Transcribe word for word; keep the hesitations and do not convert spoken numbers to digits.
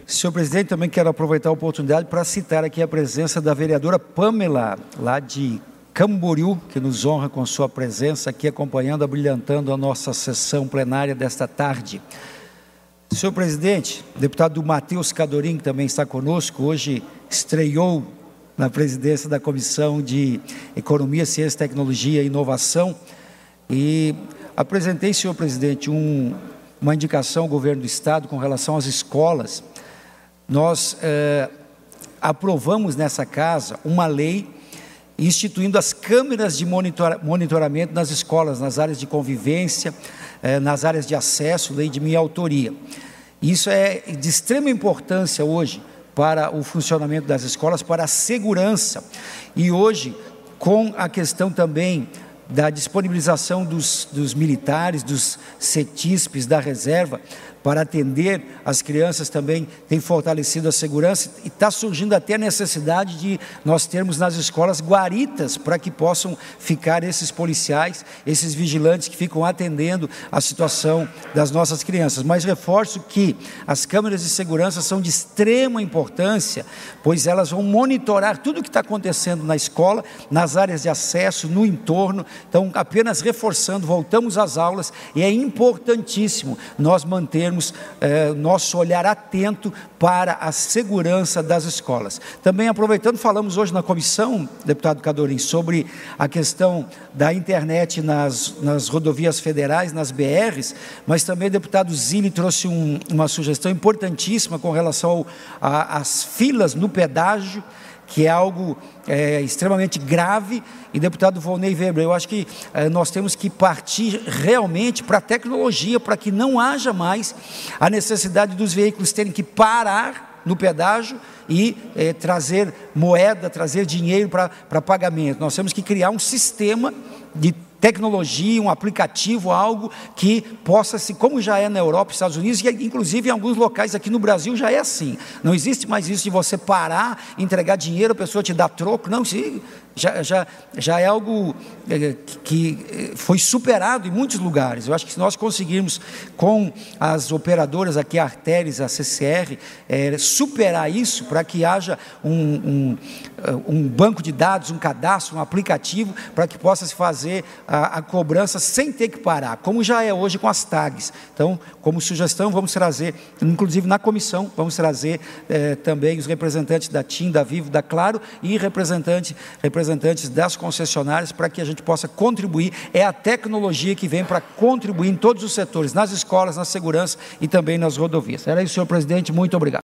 Senhor presidente, também quero aproveitar a oportunidade para citar aqui a presença da vereadora Pamela, lá de Camboriú, que nos honra com sua presença aqui, acompanhando, abrilhantando a nossa sessão plenária desta tarde. Senhor presidente, deputado Matheus Cadorim, que também está conosco, hoje estreou na presidência da Comissão de Economia, Ciência, Tecnologia e Inovação, e apresentei, senhor presidente, um, uma indicação ao governo do Estado com relação às escolas. Nós eh, aprovamos nessa casa uma lei instituindo as câmeras de monitora, monitoramento nas escolas, nas áreas de convivência, eh, nas áreas de acesso, lei de minha autoria. Isso é de extrema importância hoje para o funcionamento das escolas, para a segurança. E hoje, com a questão também da disponibilização dos, dos militares, dos CETISPs, da reserva, para atender as crianças também, tem fortalecido a segurança e está surgindo até a necessidade de nós termos nas escolas guaritas para que possam ficar esses policiais, esses vigilantes que ficam atendendo a situação das nossas crianças. Mas reforço que as câmeras de segurança são de extrema importância, pois elas vão monitorar tudo o que está acontecendo na escola, nas áreas de acesso, no entorno. Então, apenas reforçando, voltamos às aulas e é importantíssimo nós mantermos Eh, nosso olhar atento para a segurança das escolas. Também aproveitando, falamos hoje na comissão, deputado Cadorim, sobre a questão da internet nas, nas rodovias federais, nas B Rs, mas também o deputado Zilli trouxe um, uma sugestão importantíssima com relação às filas no pedágio, que é algo é, extremamente grave. E deputado Volney Weber, eu acho que é, nós temos que partir realmente para a tecnologia, para que não haja mais a necessidade dos veículos terem que parar no pedágio e é, trazer moeda, trazer dinheiro para pagamento. Nós temos que criar um sistema de tecnologia, um aplicativo, algo que possa, se como já é na Europa, Estados Unidos, e inclusive em alguns locais aqui no Brasil já é assim. Não existe mais isso de você parar, entregar dinheiro, a pessoa te dá troco. Não, se, já, já, já é algo é, que foi superado em muitos lugares. Eu acho que se nós conseguirmos, com as operadoras aqui, a Arteris, a C C R, é, superar isso para que haja um, um, um banco de dados, um cadastro, um aplicativo, para que possa se fazer A, a cobrança sem ter que parar, como já é hoje com as tags. Então, como sugestão, vamos trazer, inclusive na comissão, vamos trazer eh, também os representantes da TIM, da Vivo, da Claro e representante, representantes das concessionárias para que a gente possa contribuir. É a tecnologia que vem para contribuir em todos os setores, nas escolas, na segurança e também nas rodovias. Era isso, senhor presidente, muito obrigado.